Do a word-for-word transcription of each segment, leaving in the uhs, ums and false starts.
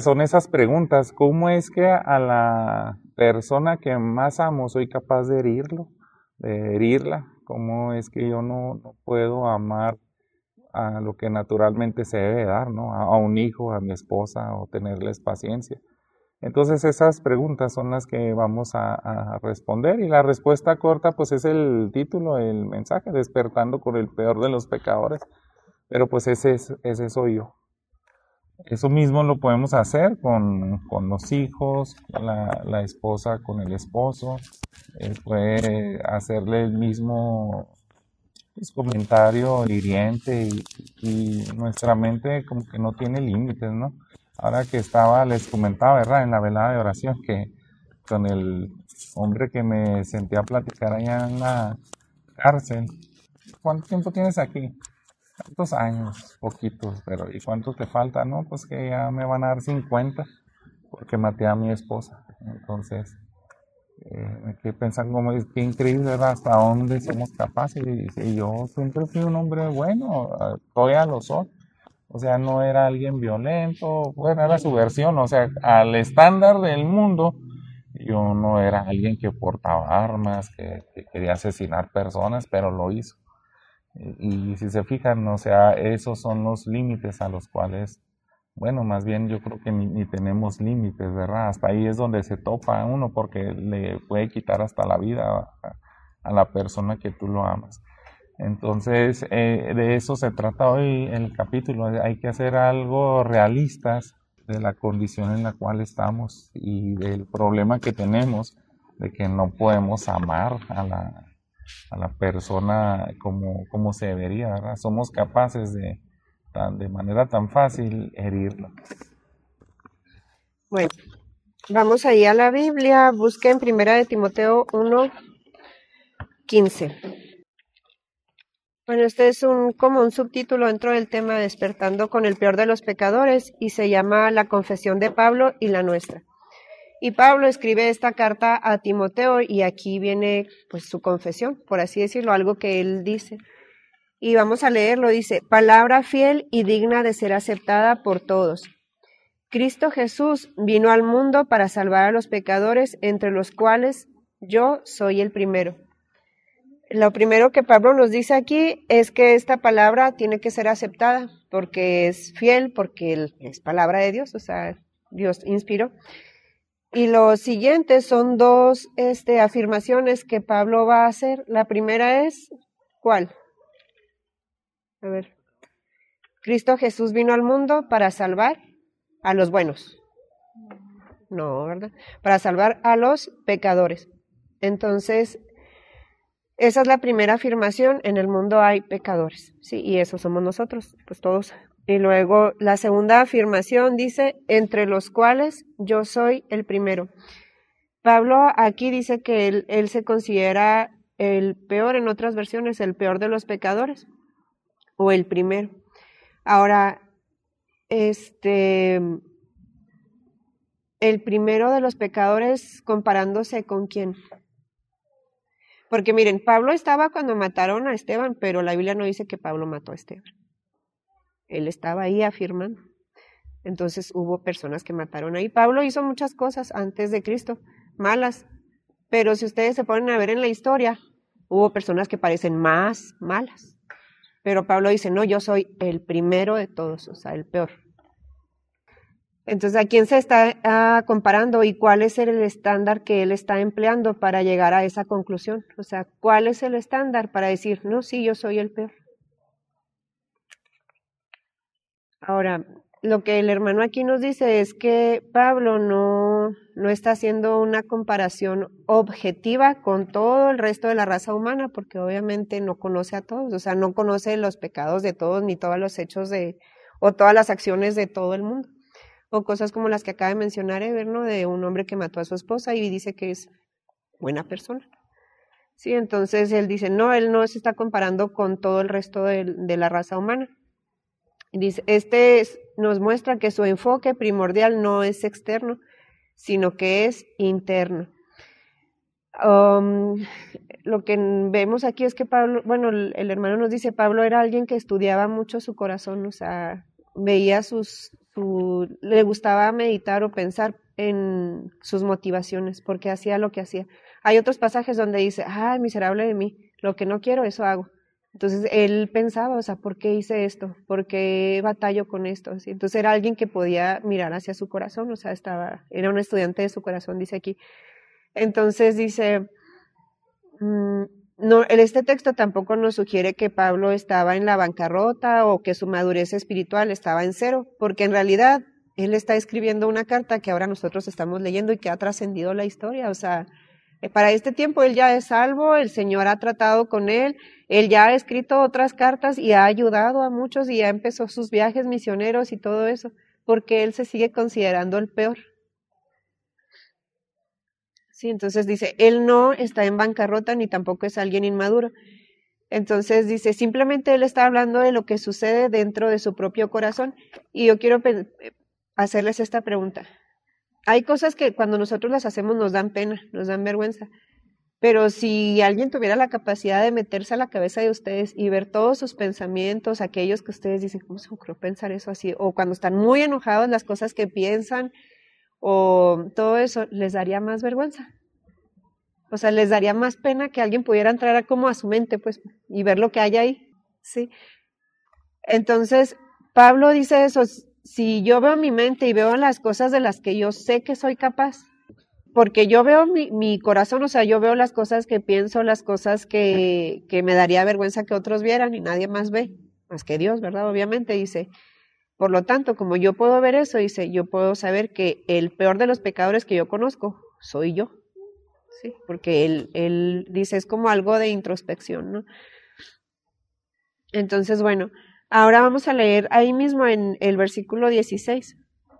son esas preguntas. ¿Cómo es que a la persona que más amo soy capaz de herirlo, de herirla? ¿Cómo es que yo no, no puedo amar a lo que naturalmente se debe dar, ¿no? A, a un hijo, a mi esposa, o tenerles paciencia. Entonces esas preguntas son las que vamos a, a responder, y la respuesta corta pues es el título, el mensaje, despertando con el peor de los pecadores. Pero pues ese, es, ese soy yo. Eso mismo lo podemos hacer con, con los hijos, la, la esposa con el esposo. Eh, puede hacerle el mismo pues, comentario hiriente, y, y nuestra mente como que no tiene límites, ¿no? Ahora que estaba, les comentaba, ¿verdad? En la velada de oración, que con el hombre que me senté a platicar allá en la cárcel. ¿Cuánto tiempo tienes aquí? ¿Cuántos años? Poquitos, pero ¿y cuántos te falta? No, pues que ya me van a dar cincuenta porque maté a mi esposa. Entonces, eh, me quedé pensando, como es que increíble, ¿verdad? Hasta dónde somos capaces. Y, y yo siempre fui un hombre bueno, todavía lo soy. O sea, no era alguien violento, bueno, era su versión. O sea, al estándar del mundo, yo no era alguien que portaba armas, que, que quería asesinar personas, pero lo hizo. Y, y si se fijan, o sea, esos son los límites a los cuales, bueno, más bien yo creo que ni, ni tenemos límites, ¿verdad? Hasta ahí es donde se topa uno, porque le puede quitar hasta la vida a, a la persona que tú lo amas. Entonces, eh, de eso se trata hoy el capítulo. Hay que hacer algo realistas de la condición en la cual estamos y del problema que tenemos de que no podemos amar a la, a la persona como, como se debería, ¿verdad? Somos capaces de, de manera tan fácil herirla. Bueno, vamos ahí a la Biblia. Busquen Primera de Timoteo uno, quince. Bueno, este es un como un subtítulo dentro del tema Despertando con el peor de los pecadores, y se llama La confesión de Pablo y la nuestra. Y Pablo escribe esta carta a Timoteo, y aquí viene pues su confesión, por así decirlo, algo que él dice. Y vamos a leerlo. Dice: palabra fiel y digna de ser aceptada por todos. Cristo Jesús vino al mundo para salvar a los pecadores, entre los cuales yo soy el primero. Lo primero que Pablo nos dice aquí es que esta palabra tiene que ser aceptada porque es fiel, porque es palabra de Dios, o sea, Dios inspiró. Y los siguientes son dos este, afirmaciones que Pablo va a hacer. La primera es, ¿cuál? A ver. Cristo Jesús vino al mundo para salvar a los buenos. No, ¿verdad? Para salvar a los pecadores. Entonces, esa es la primera afirmación. En el mundo hay pecadores, sí, y esos somos nosotros, pues todos. Y luego la segunda afirmación dice: entre los cuales yo soy el primero. Pablo aquí dice que él, él se considera el peor, en otras versiones, el peor de los pecadores, o el primero. Ahora, este, el primero de los pecadores, comparándose con quién. Porque miren, Pablo estaba cuando mataron a Esteban, pero la Biblia no dice que Pablo mató a Esteban. Él estaba ahí afirmando. Entonces hubo personas que mataron ahí. Pablo hizo muchas cosas antes de Cristo, malas, pero si ustedes se ponen a ver en la historia, hubo personas que parecen más malas. Pero Pablo dice: no, yo soy el primero de todos, o sea, el peor. Entonces, ¿a quién se está uh, comparando y cuál es el estándar que él está empleando para llegar a esa conclusión? O sea, ¿cuál es el estándar para decir, no, sí, yo soy el peor? Ahora, lo que el hermano aquí nos dice es que Pablo no, no está haciendo una comparación objetiva con todo el resto de la raza humana, porque obviamente no conoce a todos, o sea, no conoce los pecados de todos, ni todos los hechos de, o todas las acciones de todo el mundo. O cosas como las que acaba de mencionar Ever, ¿no? De un hombre que mató a su esposa y dice que es buena persona. Sí, entonces él dice, no, él no se está comparando con todo el resto de, de la raza humana. Y dice, este es, nos muestra que su enfoque primordial no es externo, sino que es interno. Um, lo que vemos aquí es que Pablo, bueno, el, el hermano nos dice, Pablo era alguien que estudiaba mucho su corazón, o sea, veía sus su, le gustaba meditar o pensar en sus motivaciones, porque hacía lo que hacía. Hay otros pasajes donde dice, ay, miserable de mí, lo que no quiero, eso hago. Entonces él pensaba, o sea, ¿por qué hice esto? ¿Por qué batallo con esto? ¿Sí? Entonces era alguien que podía mirar hacia su corazón, o sea, estaba, era un estudiante de su corazón, dice aquí. Entonces dice, mmm, no, este texto tampoco nos sugiere que Pablo estaba en la bancarrota o que su madurez espiritual estaba en cero, porque en realidad él está escribiendo una carta que ahora nosotros estamos leyendo y que ha trascendido la historia, o sea, para este tiempo él ya es salvo, el Señor ha tratado con él, él ya ha escrito otras cartas y ha ayudado a muchos y ya empezó sus viajes misioneros y todo eso, porque él se sigue considerando el peor. Sí, entonces dice, él no está en bancarrota ni tampoco es alguien inmaduro. Entonces dice, simplemente él está hablando de lo que sucede dentro de su propio corazón. Y yo quiero hacerles esta pregunta. Hay cosas que cuando nosotros las hacemos nos dan pena, nos dan vergüenza. Pero si alguien tuviera la capacidad de meterse a la cabeza de ustedes y ver todos sus pensamientos, aquellos que ustedes dicen, ¿cómo se me ocurrió pensar eso así? O cuando están muy enojados, las cosas que piensan, o todo eso, les daría más vergüenza. O sea, les daría más pena que alguien pudiera entrar a como a su mente, pues, y ver lo que hay ahí, ¿sí? Entonces, Pablo dice eso, si yo veo mi mente y veo las cosas de las que yo sé que soy capaz, porque yo veo mi, mi corazón, o sea, yo veo las cosas que pienso, las cosas que, que me daría vergüenza que otros vieran y nadie más ve, más que Dios, ¿verdad? Obviamente, dice, por lo tanto, como yo puedo ver eso, dice, yo puedo saber que el peor de los pecadores que yo conozco soy yo, ¿sí? Porque él, él dice, es como algo de introspección, ¿no? Entonces, bueno, ahora vamos a leer ahí mismo en el versículo dieciséis.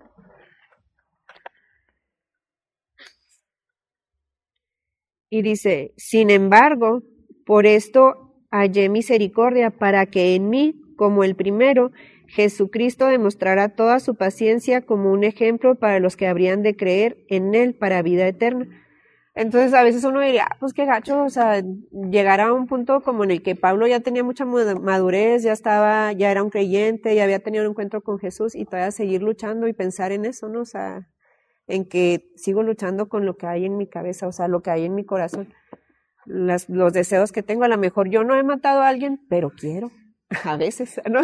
Y dice, sin embargo, por esto hallé misericordia para que en mí, como el primero, Jesucristo demostrara toda su paciencia como un ejemplo para los que habrían de creer en él para vida eterna. Entonces a veces uno diría, ah, pues qué gacho, o sea, llegar a un punto como en el que Pablo ya tenía mucha madurez, ya estaba, ya era un creyente, ya había tenido un encuentro con Jesús y todavía seguir luchando y pensar en eso, ¿no? O sea, en que sigo luchando con lo que hay en mi cabeza, o sea, lo que hay en mi corazón, las, los deseos que tengo. A lo mejor yo no he matado a alguien, pero quiero, a veces, ¿no?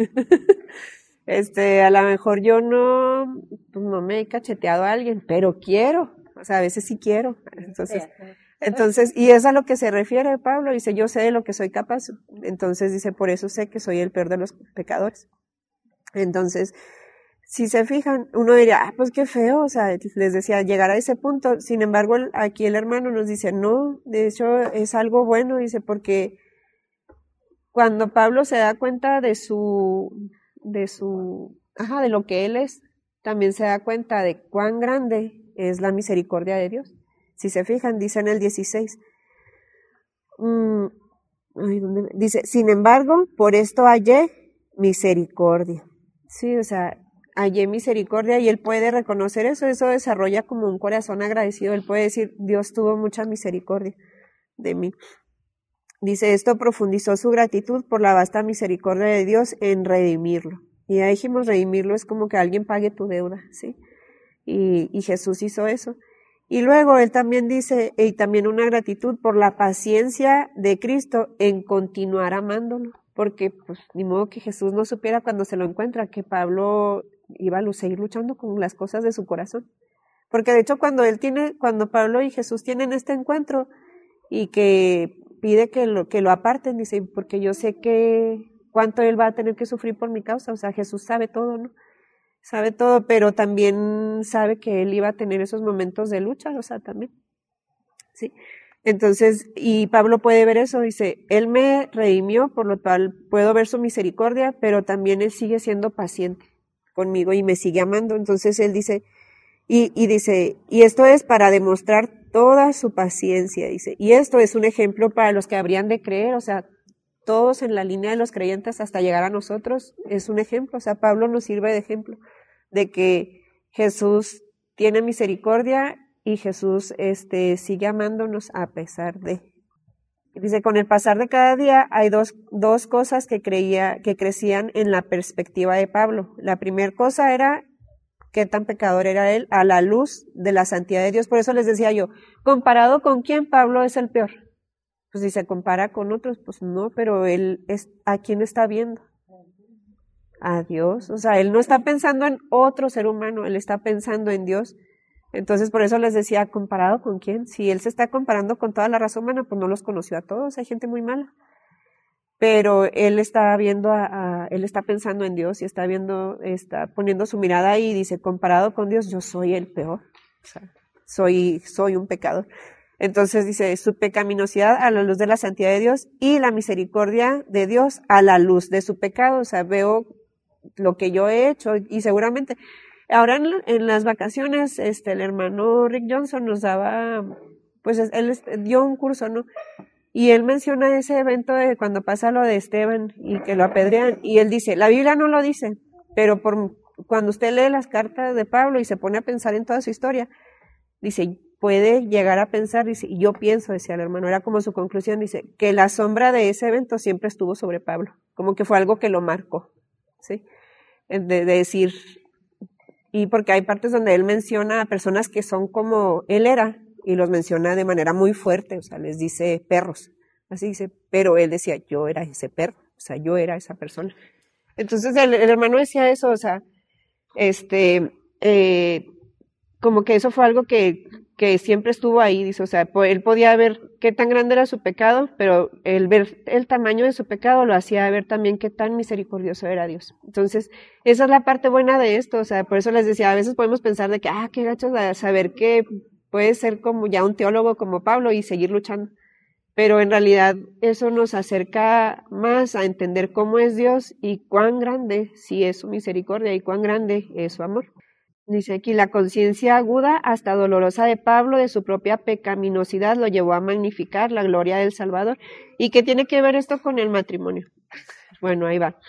Este, a lo mejor yo no, pues no me he cacheteado a alguien, pero quiero, o sea, a veces sí quiero. Entonces, entonces, y es a lo que se refiere Pablo, dice, yo sé de lo que soy capaz. Entonces dice, por eso sé que soy el peor de los pecadores. Entonces, si se fijan, uno diría, ah, pues qué feo, o sea, les decía, llegar a ese punto. Sin embargo, aquí el hermano nos dice, no, de hecho es algo bueno, dice, porque cuando Pablo se da cuenta de su, de su, ajá, de lo que él es, también se da cuenta de cuán grande es la misericordia de Dios. Si se fijan, dice en el dieciséis, mmm, ay, ¿dónde me? Dice, sin embargo, por esto hallé misericordia. Sí, o sea, hallé misericordia y él puede reconocer eso, eso desarrolla como un corazón agradecido, él puede decir, Dios tuvo mucha misericordia de mí. Dice, esto profundizó su gratitud por la vasta misericordia de Dios en redimirlo. Y ya dijimos, redimirlo es como que alguien pague tu deuda, ¿sí? Y, y Jesús hizo eso. Y luego él también dice, y también una gratitud por la paciencia de Cristo en continuar amándolo, porque pues ni modo que Jesús no supiera cuando se lo encuentra que Pablo iba a seguir luchando con las cosas de su corazón. Porque de hecho cuando él tiene, cuando Pablo y Jesús tienen este encuentro y que pide que lo, que lo aparten, dice, porque yo sé que cuánto él va a tener que sufrir por mi causa, o sea, Jesús sabe todo, ¿no? Sabe todo, pero también sabe que él iba a tener esos momentos de lucha, o sea, también, ¿sí? Entonces, y Pablo puede ver eso, dice, él me redimió, por lo cual puedo ver su misericordia, pero también él sigue siendo paciente conmigo y me sigue amando. Entonces él dice, y, y dice, y esto es para demostrar toda su paciencia, dice, y esto es un ejemplo para los que habrían de creer, o sea, todos en la línea de los creyentes hasta llegar a nosotros, es un ejemplo, o sea, Pablo nos sirve de ejemplo de que Jesús tiene misericordia y Jesús este, sigue amándonos a pesar de. Dice, con el pasar de cada día hay dos, dos cosas que creía, que crecían en la perspectiva de Pablo. La primera cosa era qué tan pecador era él a la luz de la santidad de Dios. Por eso les decía yo, ¿comparado con quién Pablo es el peor? Pues si se compara con otros, pues no, pero él es, ¿a quién está viendo? A Dios. O sea, él no está pensando en otro ser humano, él está pensando en Dios. Entonces, por eso les decía, ¿comparado con quién? Si él se está comparando con toda la raza humana, pues no los conoció a todos, hay gente muy mala. Pero él está viendo, a, a, él está pensando en Dios y está viendo, está poniendo su mirada ahí y dice, comparado con Dios, yo soy el peor. O sea, soy, soy un pecador. Entonces dice, su pecaminosidad a la luz de la santidad de Dios y la misericordia de Dios a la luz de su pecado. O sea, veo lo que yo he hecho y seguramente... Ahora en, en las vacaciones, este, el hermano Rick Johnson nos daba, pues él dio un curso, ¿no? Y él menciona ese evento de cuando pasa lo de Esteban y que lo apedrean. Y él dice, la Biblia no lo dice, pero por, cuando usted lee las cartas de Pablo y se pone a pensar en toda su historia, dice, puede llegar a pensar, dice, y yo pienso, decía el hermano, era como su conclusión, dice, que la sombra de ese evento siempre estuvo sobre Pablo, como que fue algo que lo marcó, ¿sí? De, de decir... Y porque hay partes donde él menciona a personas que son como él era, y los menciona de manera muy fuerte, o sea, les dice perros, así dice, pero él decía, yo era ese perro, o sea, yo era esa persona. Entonces el, el hermano decía eso, o sea, este, eh, como que eso fue algo que, que siempre estuvo ahí, dice, o sea, él podía ver qué tan grande era su pecado, pero el ver el tamaño de su pecado lo hacía ver también qué tan misericordioso era Dios. Entonces, esa es la parte buena de esto, o sea, por eso les decía, a veces podemos pensar de que, ah, qué gachos, a saber que puede ser como ya un teólogo como Pablo y seguir luchando, pero en realidad eso nos acerca más a entender cómo es Dios y cuán grande sí es su misericordia y cuán grande es su amor. Dice aquí, la conciencia aguda hasta dolorosa de Pablo de su propia pecaminosidad lo llevó a magnificar la gloria del Salvador. ¿Y qué tiene que ver esto con el matrimonio? Bueno, ahí va.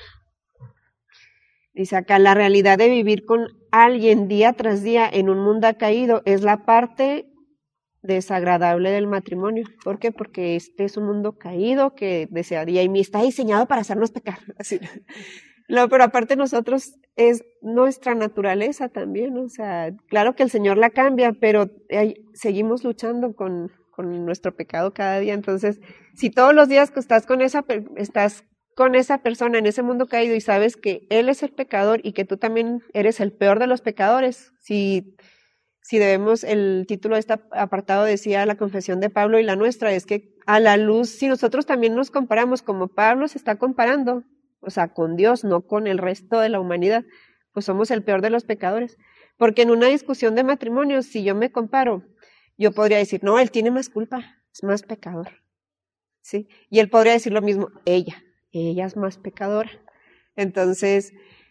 Dice acá, la realidad de vivir con alguien día tras día en un mundo caído es la parte desagradable del matrimonio. ¿Por qué? Porque este es un mundo caído que desearía y está diseñado para hacernos pecar. Así. No, pero aparte nosotros es nuestra naturaleza también, o sea, claro que el Señor la cambia, pero hay, seguimos luchando con, con nuestro pecado cada día. Entonces, si todos los días que estás con esa estás con esa persona en ese mundo caído y sabes que Él es el pecador y que tú también eres el peor de los pecadores, si, si debemos, el título de este apartado decía la confesión de Pablo y la nuestra, es que a la luz, si nosotros también nos comparamos como Pablo se está comparando, o sea, con Dios, no con el resto de la humanidad, pues somos el peor de los pecadores. Porque en una discusión de matrimonio, si yo me comparo, yo podría decir, no, él tiene más culpa, es más pecador, ¿sí? Y él podría decir lo mismo, ella, ella es más pecadora. Entonces,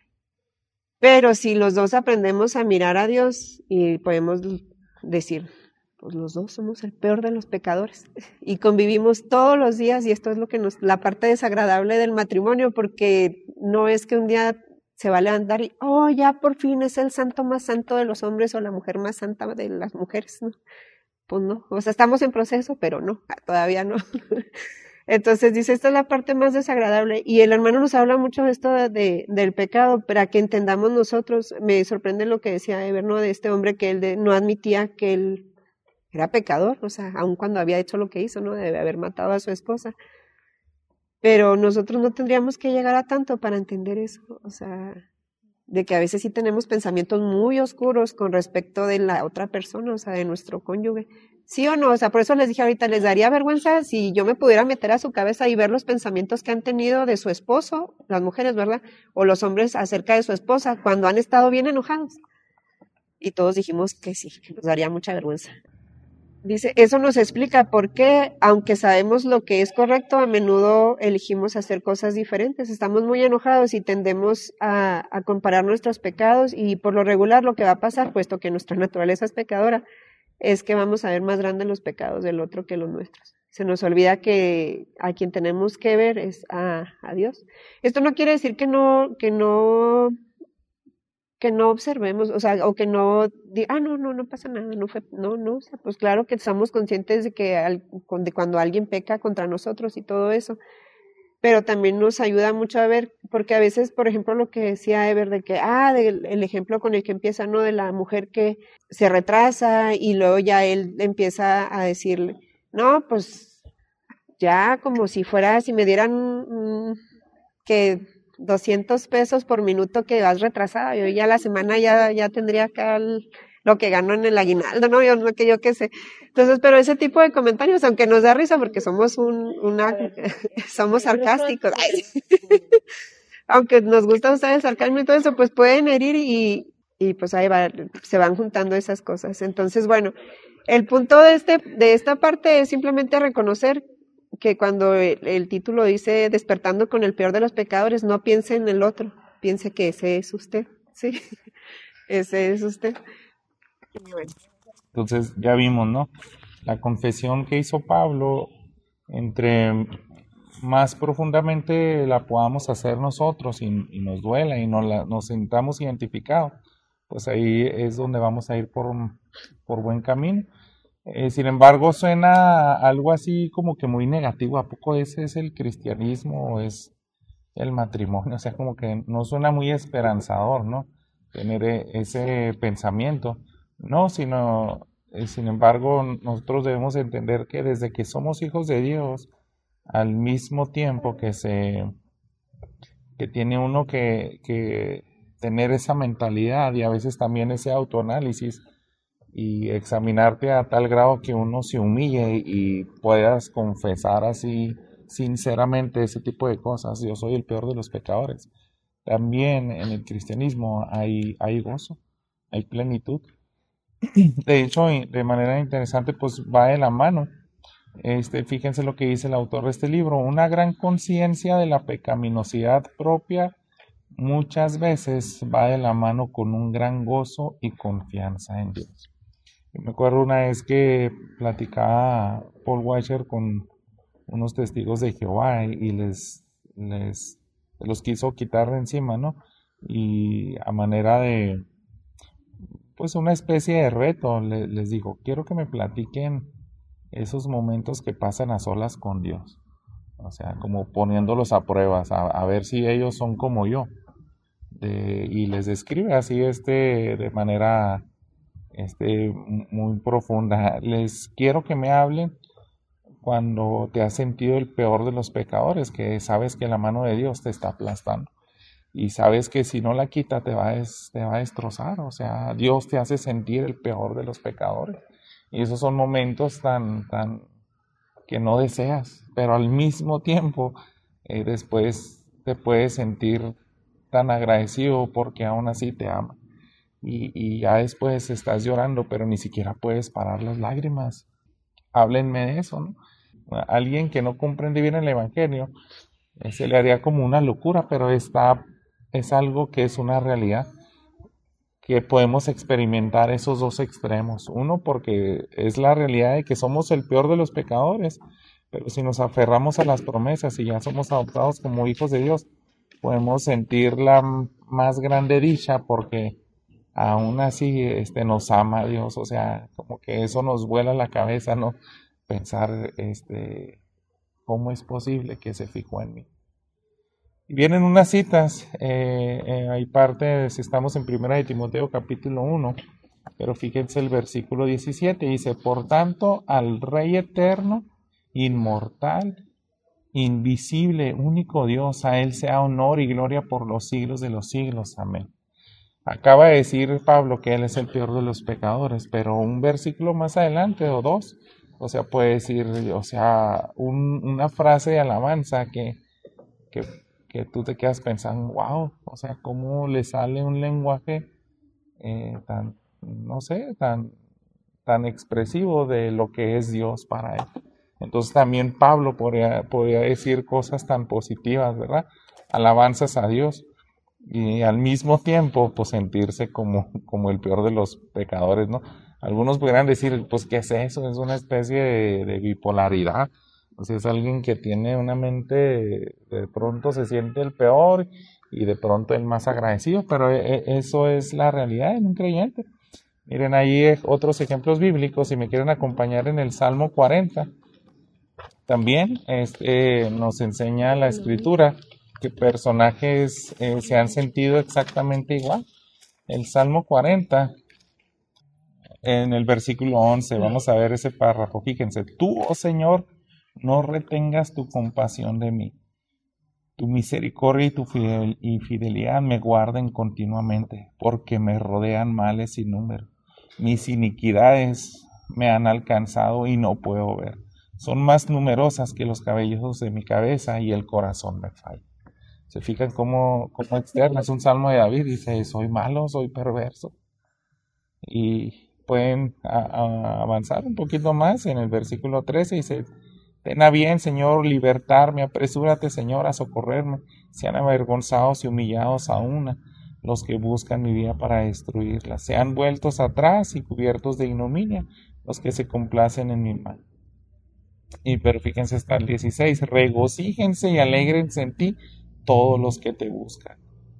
pero si los dos aprendemos a mirar a Dios y podemos decir, pues los dos somos el peor de los pecadores y convivimos todos los días y esto es lo que nos, la parte desagradable del matrimonio, porque no es que un día se va a levantar y, oh, ya por fin es el santo más santo de los hombres o la mujer más santa de las mujeres, ¿no? Pues no, o sea, estamos en proceso, pero no, todavía no. Entonces dice, esta es la parte más desagradable y el hermano nos habla mucho de esto de, de, del pecado, para que entendamos nosotros. Me sorprende lo que decía Ever, ¿no? De este hombre que él de, no admitía que él era pecador, o sea, aun cuando había hecho lo que hizo, ¿no? De haber matado a su esposa. Pero nosotros no tendríamos que llegar a tanto para entender eso, o sea, de que a veces sí tenemos pensamientos muy oscuros con respecto de la otra persona, o sea, de nuestro cónyuge. ¿Sí o no? O sea, por eso les dije ahorita, les daría vergüenza si yo me pudiera meter a su cabeza y ver los pensamientos que han tenido de su esposo, las mujeres, ¿verdad? O los hombres acerca de su esposa, cuando han estado bien enojados. Y todos dijimos que sí, que nos daría mucha vergüenza. Dice, eso nos explica por qué, aunque sabemos lo que es correcto, a menudo elegimos hacer cosas diferentes. Estamos muy enojados y tendemos a, a comparar nuestros pecados y por lo regular lo que va a pasar, puesto que nuestra naturaleza es pecadora, es que vamos a ver más grandes los pecados del otro que los nuestros. Se nos olvida que a quien tenemos que ver es a, a Dios. Esto no quiere decir que no, que no, que no observemos, o sea, o que no diga, ah, no, no, no pasa nada, no fue, no, no, o sea, pues claro que estamos conscientes de que al, de cuando alguien peca contra nosotros y todo eso, pero también nos ayuda mucho a ver, porque a veces, por ejemplo, lo que decía Ever, de que, ah, del, el ejemplo con el que empieza, ¿no? De la mujer que se retrasa y luego ya él empieza a decirle, no, pues ya como si fuera, si me dieran mm, que doscientos pesos por minuto que vas retrasada, yo ya la semana ya, ya tendría acá el, lo que gano en el aguinaldo, ¿no? Yo no que yo qué sé. Entonces, pero ese tipo de comentarios, aunque nos da risa porque somos un, una, somos sarcásticos, ay, aunque nos gusta usar el sarcasmo y todo eso, pues pueden herir y, y pues ahí va, se van juntando esas cosas. Entonces, bueno, el punto de este, de esta parte es simplemente reconocer que cuando el, el título dice despertando con el peor de los pecadores, no piense en el otro, piense que ese es usted, ¿sí? Ese es usted. Entonces ya vimos, ¿no? La confesión que hizo Pablo, entre más profundamente la podamos hacer nosotros y, y nos duela y nos, la, nos sintamos identificados, pues ahí es donde vamos a ir por, por buen camino. Eh, sin embargo, suena algo así como que muy negativo. ¿A poco ese es el cristianismo o es el matrimonio? O sea, como que no suena muy esperanzador, ¿no? Tener ese pensamiento. No, sino, eh, sin embargo, nosotros debemos entender que desde que somos hijos de Dios, al mismo tiempo que se que tiene uno que, que tener esa mentalidad y a veces también ese autoanálisis y examinarte a tal grado que uno se humille y puedas confesar así sinceramente ese tipo de cosas. Yo soy el peor de los pecadores. También en el cristianismo hay, hay gozo, hay plenitud. De hecho, de manera interesante, pues va de la mano. Este, fíjense lo que dice el autor de este libro: una gran conciencia de la pecaminosidad propia muchas veces va de la mano con un gran gozo y confianza en Dios. Me acuerdo una vez que platicaba Paul Washer con unos testigos de Jehová y les, les los quiso quitar de encima, ¿no? Y a manera de, pues una especie de reto, les, les dijo, quiero que me platiquen esos momentos que pasan a solas con Dios. O sea, como poniéndolos a pruebas, a, a ver si ellos son como yo. De, y les describe así este de manera este, muy profunda. Les quiero que me hablen cuando te has sentido el peor de los pecadores, que sabes que la mano de Dios te está aplastando y sabes que si no la quita te va a, des, te va a destrozar. O sea, Dios te hace sentir el peor de los pecadores y esos son momentos tan, tan que no deseas, pero al mismo tiempo eh, después te puedes sentir tan agradecido porque aún así te ama. Y, y ya después estás llorando, pero ni siquiera puedes parar las lágrimas. Háblenme de eso, ¿no? A alguien que no comprende bien el Evangelio, eh, se le haría como una locura, pero está, es algo que es una realidad, que podemos experimentar esos dos extremos. Uno, porque es la realidad de que somos el peor de los pecadores, pero si nos aferramos a las promesas y ya somos adoptados como hijos de Dios, podemos sentir la más grande dicha porque aún así este, nos ama Dios. O sea, como que eso nos vuela la cabeza, ¿no? Pensar, este, ¿cómo es posible que se fijó en mí? Y vienen unas citas, eh, eh, hay partes, estamos en primera de Timoteo capítulo uno, pero fíjense el versículo diecisiete, dice, por tanto, al Rey eterno, inmortal, invisible, único Dios, a Él sea honor y gloria por los siglos de los siglos. Amén. Acaba de decir Pablo que Él es el peor de los pecadores, pero un versículo más adelante, o dos, o sea, puede decir, o sea, un, una frase de alabanza que, que, que tú te quedas pensando, wow, o sea, cómo le sale un lenguaje eh, tan, no sé, tan, tan expresivo de lo que es Dios para Él. Entonces también Pablo podría, podría decir cosas tan positivas, ¿verdad? Alabanzas a Dios. Y al mismo tiempo, pues sentirse como, como el peor de los pecadores, ¿no? Algunos podrían decir, pues, ¿qué es eso? Es una especie de, de bipolaridad. O sea, es alguien que tiene una mente, de pronto se siente el peor y de pronto el más agradecido, pero eso es la realidad en un creyente. Miren ahí otros ejemplos bíblicos, si me quieren acompañar en el Salmo cuarenta, también este, nos enseña la Escritura que personajes eh, se han sentido exactamente igual. El Salmo cuarenta, en el versículo once, vamos a ver ese párrafo, fíjense, tú, oh Señor, no retengas tu compasión de mí. Tu misericordia y tu fidel, y fidelidad me guarden continuamente, porque me rodean males sin número. Mis iniquidades me han alcanzado y no puedo ver. Son más numerosas que los cabellos de mi cabeza y el corazón me falla. ¿Se fijan cómo, cómo externa? Es un salmo de David, dice, soy malo, soy perverso. Y pueden a, a avanzar un poquito más en el versículo trece, dice, ten a bien, Señor, libertarme, apresúrate, Señor, a socorrerme. Sean avergonzados y humillados a una los que buscan mi vida para destruirla. Sean vueltos atrás y cubiertos de ignominia los que se complacen en mi mal. Y pero fíjense hasta el dieciséis, regocíjense y alégrense en ti todos los que te buscan.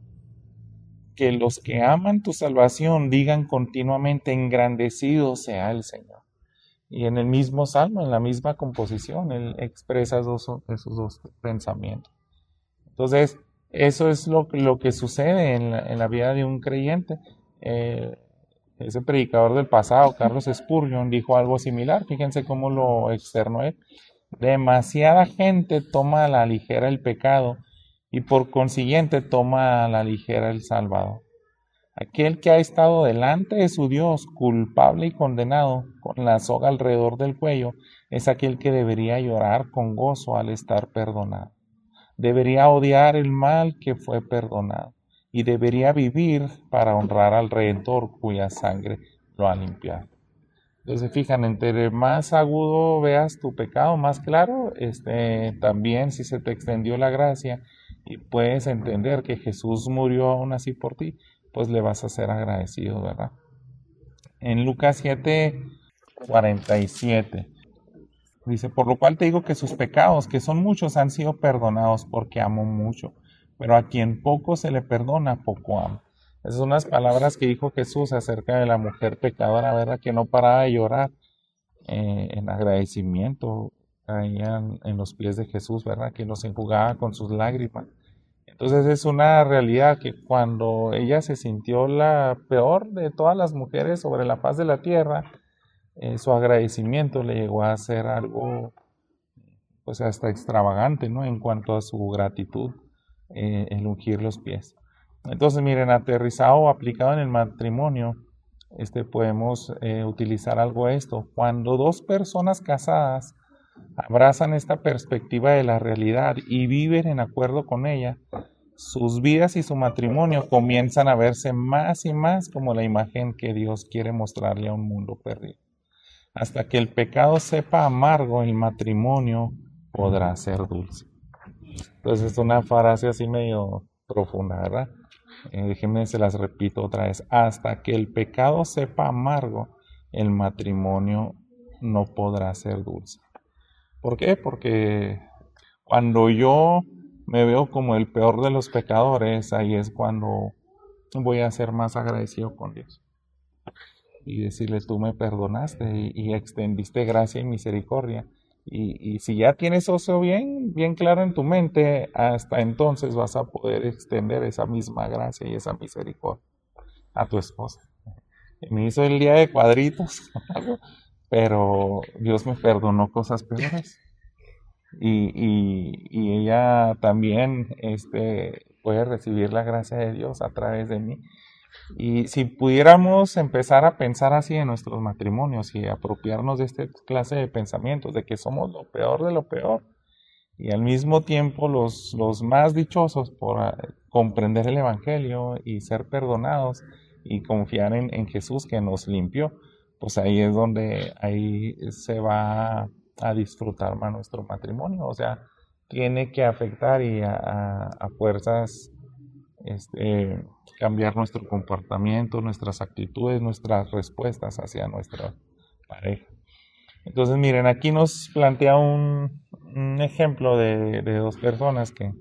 Que los que aman tu salvación digan continuamente, engrandecido sea el Señor. Y en el mismo salmo, en la misma composición, él expresa esos, esos dos pensamientos. Entonces, eso es lo, lo que sucede en la, en la vida de un creyente. Eh, ese predicador del pasado, Carlos Spurgeon, dijo algo similar. Fíjense cómo lo externó él. Demasiada gente toma a la ligera el pecado y por consiguiente toma a la ligera el Salvador. Aquel que ha estado delante de su Dios, culpable y condenado, con la soga alrededor del cuello, es aquel que debería llorar con gozo al estar perdonado. Debería odiar el mal que fue perdonado y debería vivir para honrar al Redentor cuya sangre lo ha limpiado. Entonces, fijan, entre más agudo veas tu pecado, más claro, este, también si se te extendió la gracia y puedes entender que Jesús murió aún así por ti, pues le vas a ser agradecido, ¿verdad? En Lucas siete, cuarenta y siete, dice, por lo cual te digo que sus pecados, que son muchos, han sido perdonados porque amo mucho, pero a quien poco se le perdona, poco ama. Esas son unas palabras que dijo Jesús acerca de la mujer pecadora, ¿verdad? Que no paraba de llorar eh, en agradecimiento ahí en, en los pies de Jesús, ¿verdad? Que los enjugaba con sus lágrimas. Entonces es una realidad que cuando ella se sintió la peor de todas las mujeres sobre la faz de la tierra, eh, su agradecimiento le llegó a ser algo pues hasta extravagante, ¿no? En cuanto a su gratitud, eh, el ungir los pies. Entonces miren, aterrizado o aplicado en el matrimonio, este, podemos eh, utilizar algo de esto. Cuando dos personas casadas abrazan esta perspectiva de la realidad y viven en acuerdo con ella, sus vidas y su matrimonio comienzan a verse más y más como la imagen que Dios quiere mostrarle a un mundo perdido. Hasta que el pecado sepa amargo, el matrimonio podrá ser dulce. Entonces es una frase así medio profunda, ¿verdad? Eh, déjenme se las repito otra vez. Hasta que el pecado sepa amargo, el matrimonio no podrá ser dulce. ¿Por qué? Porque cuando yo me veo como el peor de los pecadores, ahí es cuando voy a ser más agradecido con Dios. Y decirle, tú me perdonaste y, y extendiste gracia y misericordia. Y, y si ya tienes eso bien, bien claro en tu mente, hasta entonces vas a poder extender esa misma gracia y esa misericordia a tu esposa. Me hizo el día de cuadritos, pero Dios me perdonó cosas peores. Y, y, y ella también este, puede recibir la gracia de Dios a través de mí. Y si pudiéramos empezar a pensar así en nuestros matrimonios y apropiarnos de esta clase de pensamientos, de que somos lo peor de lo peor, y al mismo tiempo los, los más dichosos por uh, comprender el Evangelio y ser perdonados y confiar en, en Jesús que nos limpió, pues ahí es donde ahí se va a disfrutar más nuestro matrimonio. O sea, tiene que afectar y a, a, a fuerzas este, cambiar nuestro comportamiento, nuestras actitudes, nuestras respuestas hacia nuestra pareja. Entonces miren, aquí nos plantea un, un ejemplo de, de dos personas que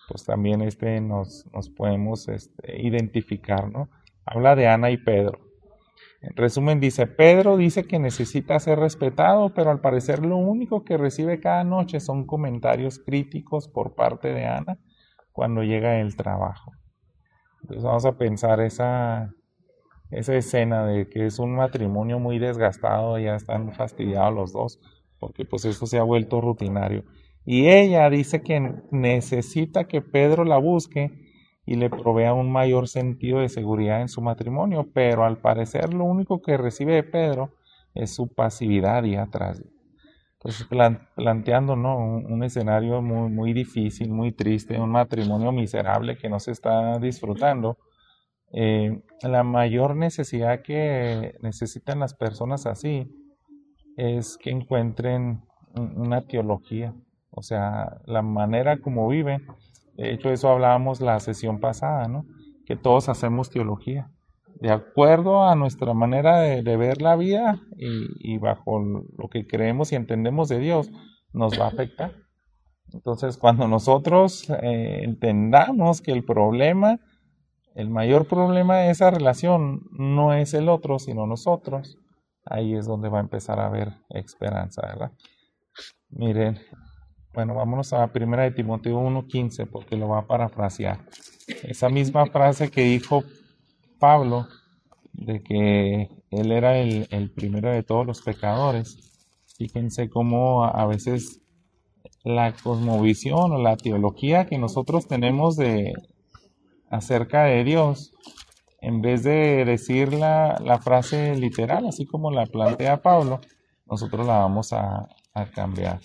pues también este nos, nos podemos este, identificar, ¿no? Habla de Ana y Pedro. En resumen dice, Pedro dice que necesita ser respetado, pero al parecer lo único que recibe cada noche son comentarios críticos por parte de Ana cuando llega del trabajo. Entonces vamos a pensar esa, esa escena de que es un matrimonio muy desgastado, ya están fastidiados los dos, porque pues esto se ha vuelto rutinario. Y ella dice que necesita que Pedro la busque y le provea un mayor sentido de seguridad en su matrimonio, pero al parecer lo único que recibe de Pedro es su pasividad y atrás. Entonces plan, planteando, ¿no? un, un escenario muy, muy difícil, muy triste, un matrimonio miserable que no se está disfrutando. Eh, la mayor necesidad que necesitan las personas así es que encuentren una teología, o sea, la manera como viven. De hecho, eso hablábamos la sesión pasada, ¿no? Que todos hacemos teología, de acuerdo a nuestra manera de, de ver la vida y, y bajo lo que creemos y entendemos de Dios, nos va a afectar. Entonces, cuando nosotros eh, entendamos que el problema, el mayor problema de esa relación no es el otro, sino nosotros, ahí es donde va a empezar a haber esperanza, ¿verdad? Miren, bueno, vámonos a primera de Timoteo uno quince porque lo va a parafrasear. Esa misma frase que dijo Pablo, de que él era el, el primero de todos los pecadores. Fíjense cómo a, a veces la cosmovisión o la teología que nosotros tenemos de acerca de Dios, en vez de decir la, la frase literal, así como la plantea Pablo, nosotros la vamos a, a cambiar.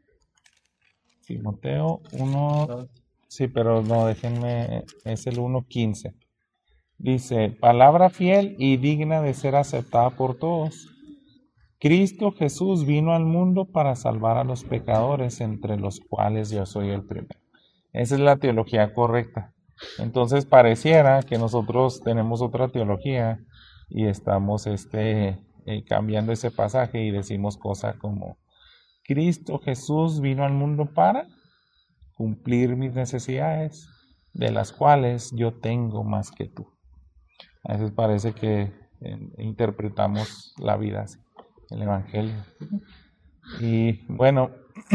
Timoteo uno, sí, pero no, déjenme, es el uno quince. Dice, palabra fiel y digna de ser aceptada por todos. Cristo Jesús vino al mundo para salvar a los pecadores, entre los cuales yo soy el primero. Esa es la teología correcta. Entonces pareciera que nosotros tenemos otra teología y estamos este, eh, cambiando ese pasaje y decimos cosas como Cristo Jesús vino al mundo para cumplir mis necesidades, de las cuales yo tengo más que tú. A veces parece que eh, interpretamos la vida así, el Evangelio. Y bueno,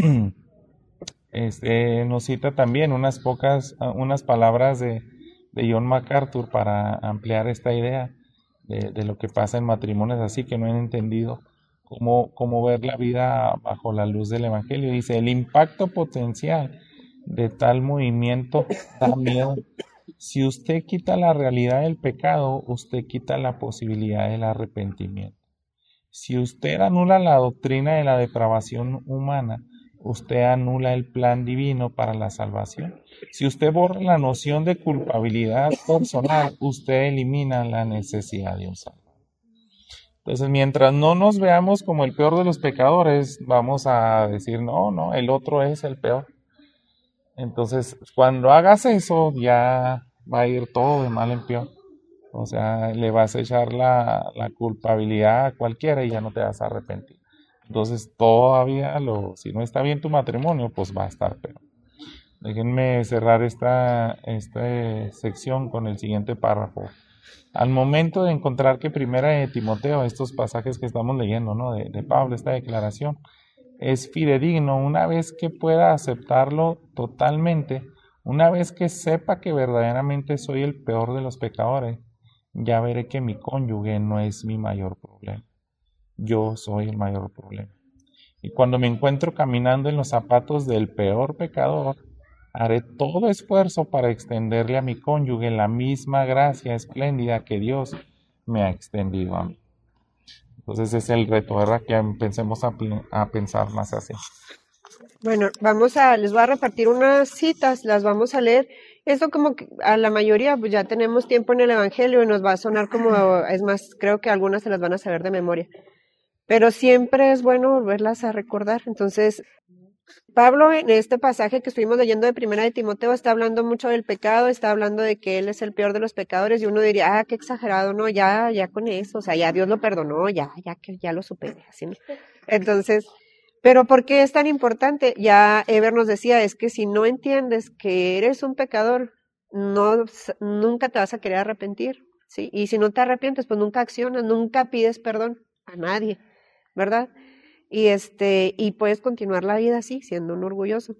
este, nos cita también unas pocas, unas palabras de, de John MacArthur para ampliar esta idea de, de lo que pasa en matrimonios así que no han entendido cómo, cómo ver la vida bajo la luz del Evangelio. Dice, el impacto potencial de tal movimiento da miedo. Si usted quita la realidad del pecado, usted quita la posibilidad del arrepentimiento. Si usted anula la doctrina de la depravación humana, usted anula el plan divino para la salvación. Si usted borra la noción de culpabilidad personal, usted elimina la necesidad de un salvador. Entonces, mientras no nos veamos como el peor de los pecadores, vamos a decir, no, no, el otro es el peor. Entonces, cuando hagas eso, ya va a ir todo de mal en peor. O sea, le vas a echar la, la culpabilidad a cualquiera y ya no te vas a arrepentir. Entonces, todavía, lo, si no está bien tu matrimonio, pues va a estar peor. Déjenme cerrar esta, esta sección con el siguiente párrafo. Al momento de encontrar que primera de Timoteo, estos pasajes que estamos leyendo, ¿no? de, de Pablo, esta declaración, es fidedigno, una vez que pueda aceptarlo totalmente, una vez que sepa que verdaderamente soy el peor de los pecadores, ya veré que mi cónyuge no es mi mayor problema. Yo soy el mayor problema. Y cuando me encuentro caminando en los zapatos del peor pecador, haré todo esfuerzo para extenderle a mi cónyuge la misma gracia espléndida que Dios me ha extendido a mí. Entonces es el reto, ¿verdad? Que empecemos a, a pensar más así. Bueno, vamos a, les voy a repartir unas citas, las vamos a leer. Esto como que a la mayoría pues ya tenemos tiempo en el Evangelio y nos va a sonar como, es más, creo que algunas se las van a saber de memoria. Pero siempre es bueno volverlas a recordar. Entonces, Pablo en este pasaje que estuvimos leyendo de primera de Timoteo está hablando mucho del pecado, está hablando de que él es el peor de los pecadores y uno diría, ah, qué exagerado, no, ya, ya con eso, o sea, ya Dios lo perdonó, ya, ya que ya lo superé, así, ¿no? Entonces, Pero ¿por qué es tan importante? Ya Eber nos decía, es que si no entiendes que eres un pecador, no, nunca te vas a querer arrepentir, ¿sí? Y si no te arrepientes, pues nunca accionas, nunca pides perdón a nadie, ¿verdad? Y este, y puedes continuar la vida así, siendo un orgulloso.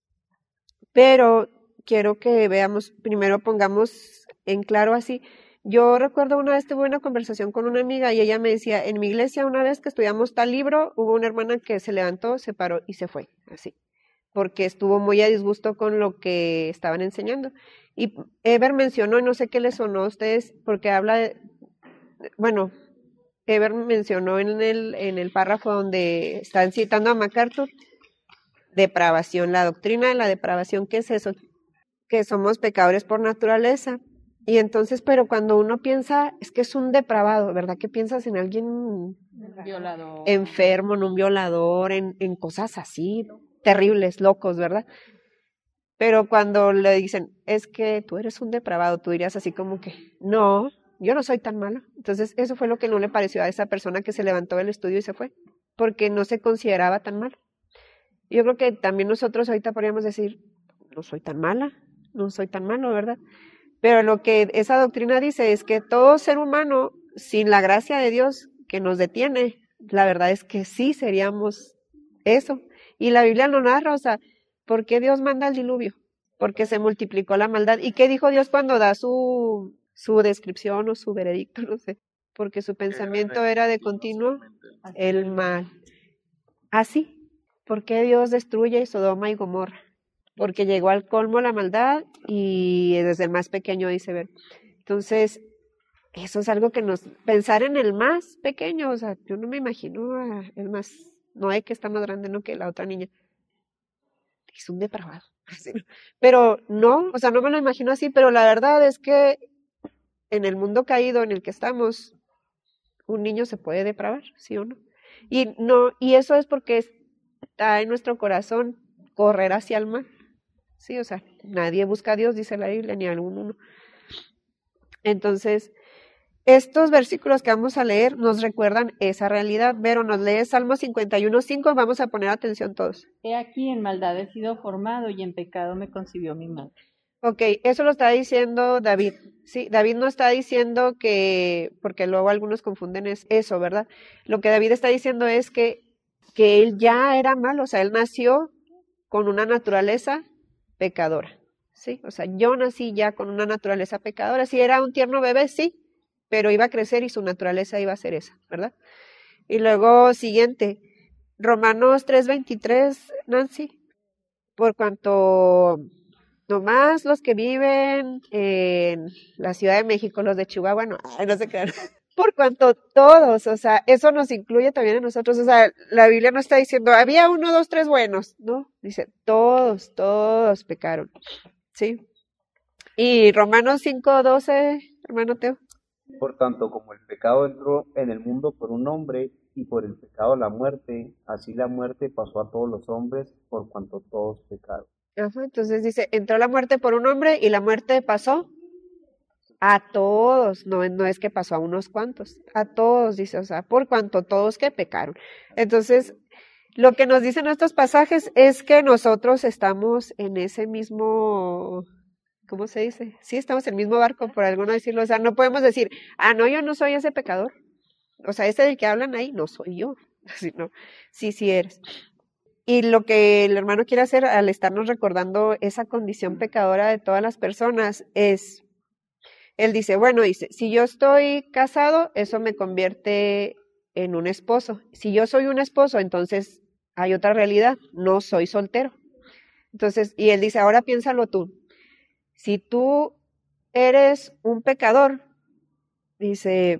Pero quiero que veamos, primero pongamos en claro así. Yo recuerdo una vez tuve una conversación con una amiga y ella me decía, en mi iglesia una vez que estudiamos tal libro, hubo una hermana que se levantó, se paró y se fue, así, porque estuvo muy a disgusto con lo que estaban enseñando. Y Eber mencionó, y no sé qué les sonó a ustedes, porque habla de, bueno, Eber mencionó en el, en el párrafo donde están citando a MacArthur, depravación, la doctrina de la depravación, ¿qué es eso? Que somos pecadores por naturaleza. Y entonces, pero cuando uno piensa, es que es un depravado, ¿verdad? Que piensas en alguien violador, enfermo, en un violador, en, en cosas así, terribles, locos, ¿verdad? Pero cuando le dicen, es que tú eres un depravado, tú dirías así como que, no, yo no soy tan malo. Entonces, eso fue lo que no le pareció a esa persona que se levantó del estudio y se fue, porque no se consideraba tan malo. Yo creo que también nosotros ahorita podríamos decir, no soy tan mala, no soy tan malo, ¿verdad? Pero lo que esa doctrina dice es que todo ser humano, sin la gracia de Dios que nos detiene, la verdad es que sí seríamos eso. Y la Biblia lo narra, o sea, ¿por qué Dios manda el diluvio? Porque se multiplicó la maldad. ¿Y qué dijo Dios cuando da su, su descripción o su veredicto? No sé. Porque su pensamiento era de continuo el mal. Así. ¿Por qué Dios destruye Sodoma y Gomorra? Porque llegó al colmo la maldad y desde el más pequeño dice ver. Entonces, eso es algo que nos, pensar en el más pequeño, o sea, yo no me imagino a, el más, no hay que está más grande, ¿no? Que la otra niña. Es un depravado. Pero no, o sea, no me lo imagino así, pero la verdad es que en el mundo caído en el que estamos, un niño se puede depravar, ¿sí o no? Y no, y eso es porque está en nuestro corazón correr hacia el mal. Sí, o sea, nadie busca a Dios, dice la Biblia, ni algún uno. Entonces, estos versículos que vamos a leer nos recuerdan esa realidad. Vero, nos lee Salmo cincuenta y uno cinco, vamos a poner atención todos. He aquí en maldad he sido formado y en pecado me concibió mi madre. Ok, eso lo está diciendo David. Sí, David no está diciendo que, porque luego algunos confunden es eso, ¿verdad? Lo que David está diciendo es que, que él ya era malo, o sea, él nació con una naturaleza pecadora, ¿sí? O sea, yo nací ya con una naturaleza pecadora. Si era un tierno bebé, sí, pero iba a crecer y su naturaleza iba a ser esa, ¿verdad? Y luego, siguiente, Romanos tres veintitrés, Nancy, por cuanto nomás los que viven en la Ciudad de México, los de Chihuahua, no, ay, no se crean. Por cuanto todos, o sea, eso nos incluye también a nosotros, o sea, la Biblia no está diciendo, había uno, dos, tres buenos, no, dice, todos, todos pecaron, ¿sí? Y Romanos cinco doce, hermano Teo. Por tanto, como el pecado entró en el mundo por un hombre, y por el pecado la muerte, así la muerte pasó a todos los hombres, por cuanto todos pecaron. Ajá, entonces dice, entró la muerte por un hombre y la muerte pasó a todos, no, no es que pasó a unos cuantos, a todos, dice, o sea, por cuanto todos que pecaron. Entonces, lo que nos dicen estos pasajes es que nosotros estamos en ese mismo, ¿cómo se dice? Sí, estamos en el mismo barco, por alguno decirlo, o sea, no podemos decir, ah, no, yo no soy ese pecador, o sea, ese del que hablan ahí, no soy yo, sino, sí, sí eres. Y lo que el hermano quiere hacer al estarnos recordando esa condición pecadora de todas las personas es, él dice, bueno, dice, si yo estoy casado, eso me convierte en un esposo. Si yo soy un esposo, entonces hay otra realidad, no soy soltero. Entonces, y él dice, ahora piénsalo tú. Si tú eres un pecador, dice,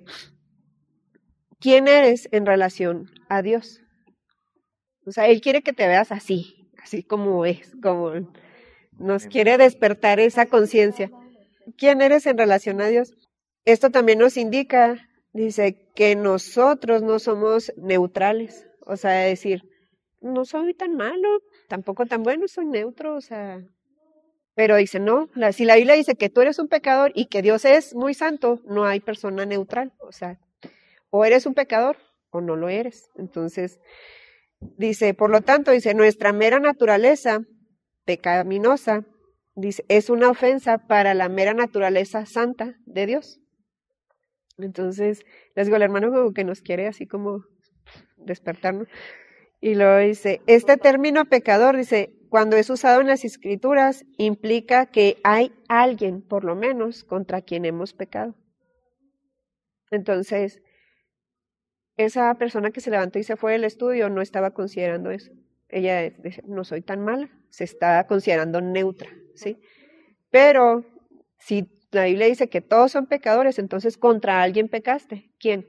¿quién eres en relación a Dios? O sea, él quiere que te veas así, así como es, como nos quiere despertar esa conciencia. ¿Quién eres en relación a Dios? Esto también nos indica, dice, que nosotros no somos neutrales. O sea, decir, no soy tan malo, tampoco tan bueno, soy neutro, o sea. Pero dice, no, la, si la Biblia dice que tú eres un pecador y que Dios es muy santo, no hay persona neutral. O sea, o eres un pecador o no lo eres. Entonces, Dice, por lo tanto, dice, nuestra mera naturaleza pecaminosa, dice, es una ofensa para la mera naturaleza santa de Dios. Entonces, les digo, el hermano como que nos quiere así como despertarnos. Y luego dice, este término pecador, dice, cuando es usado en las escrituras, implica que hay alguien, por lo menos, contra quien hemos pecado. Entonces, esa persona que se levantó y se fue del estudio no estaba considerando eso. Ella dice, no soy tan mala, se está considerando neutra, ¿sí? Pero si la Biblia dice que todos son pecadores, entonces contra alguien pecaste. ¿Quién?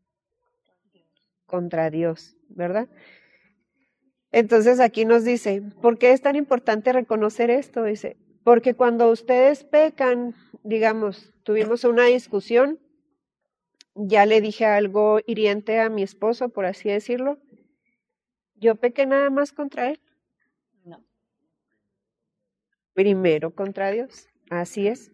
Contra Dios, ¿verdad? Entonces aquí nos dice, ¿por qué es tan importante reconocer esto? Dice, porque cuando ustedes pecan, digamos, tuvimos una discusión, ya le dije algo hiriente a mi esposo, por así decirlo, yo pequé nada más contra él. No. Primero contra Dios, así es.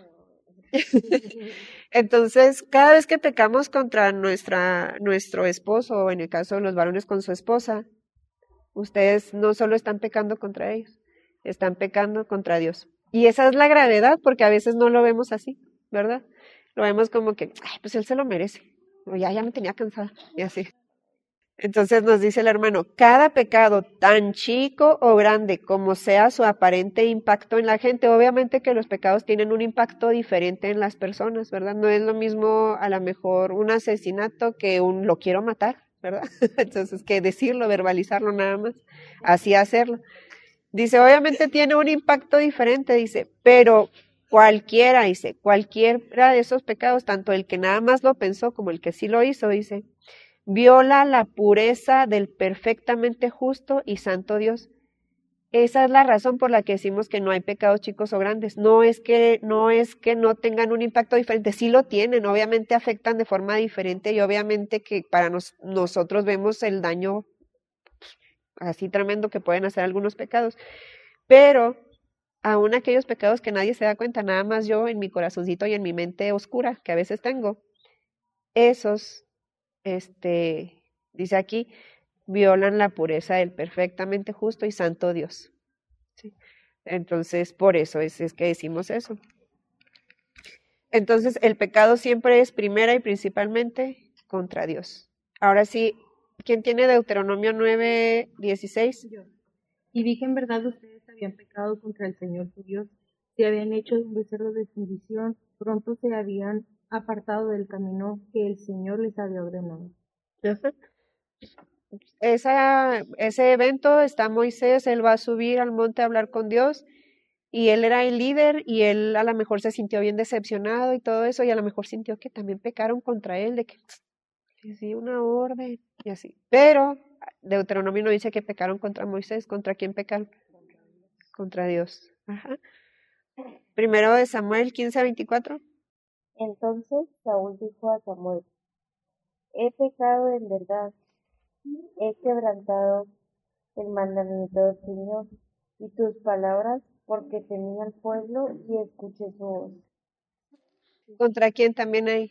Entonces, cada vez que pecamos contra nuestra, nuestro esposo, o en el caso de los varones con su esposa, ustedes no solo están pecando contra ellos, están pecando contra Dios. Y esa es la gravedad, porque a veces no lo vemos así, ¿verdad? Lo vemos como que, ay, pues él se lo merece, o ya, ya me tenía cansada, y así. Entonces nos dice el hermano, cada pecado, tan chico o grande como sea su aparente impacto en la gente, obviamente que los pecados tienen un impacto diferente en las personas, ¿verdad? No es lo mismo a lo mejor un asesinato que un lo quiero matar, ¿verdad? Entonces, que decirlo, verbalizarlo nada más, así hacerlo. Dice, obviamente tiene un impacto diferente, dice, pero cualquiera, dice, cualquiera de esos pecados, tanto el que nada más lo pensó como el que sí lo hizo, dice, viola la pureza del perfectamente justo y santo Dios. Esa es la razón por la que decimos que no hay pecados chicos o grandes. No es que no es que no tengan un impacto diferente, sí lo tienen, obviamente afectan de forma diferente y obviamente que para nos, nosotros vemos el daño así tremendo que pueden hacer algunos pecados, pero aún aquellos pecados que nadie se da cuenta, nada más yo en mi corazoncito y en mi mente oscura que a veces tengo, esos Este, dice aquí, violan la pureza del perfectamente justo y santo Dios. ¿Sí? Entonces, por eso es, es que decimos eso. Entonces, el pecado siempre es primera y principalmente contra Dios. Ahora sí, ¿quién tiene Deuteronomio nueve dieciséis? Yo. Y vi que en verdad ustedes habían pecado contra el Señor su Dios, se habían hecho un becerro de fundición, pronto se habían apartado del camino que el Señor les había ordenado. Ajá. Esa, ese evento está Moisés, él va a subir al monte a hablar con Dios y él era el líder y él a lo mejor se sintió bien decepcionado y todo eso y a lo mejor sintió que también pecaron contra él, de que sí, una orden y así. Pero Deuteronomio no dice que pecaron contra Moisés, ¿contra quién pecaron? Contra Dios. Ajá. Primero de Samuel quince veinticuatro. Entonces Saúl dijo a Samuel, he pecado en verdad, he quebrantado el mandamiento del Señor y tus palabras, porque temí al pueblo y escuché su voz. ¿Contra quién también hay?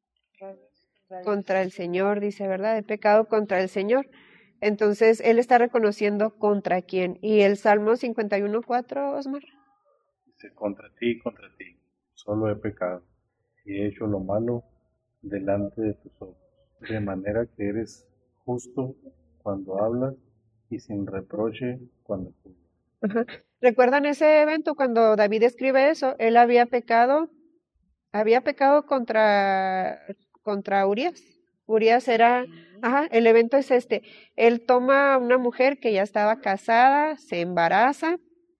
Contra el Señor, dice, ¿verdad? He pecado contra el Señor. Entonces, él está reconociendo contra quién. ¿Y el Salmo cincuenta y uno cuatro, Osmar? Dice, contra ti, contra ti, solo he pecado y he hecho lo malo delante de tus ojos, de manera que eres justo cuando hablas y sin reproche cuando juzgas. Ajá. ¿Recuerdan ese evento cuando David escribe eso? Él había pecado, había pecado contra, contra Urías. Urías era, ajá, el evento es este, él toma a una mujer que ya estaba casada, se embaraza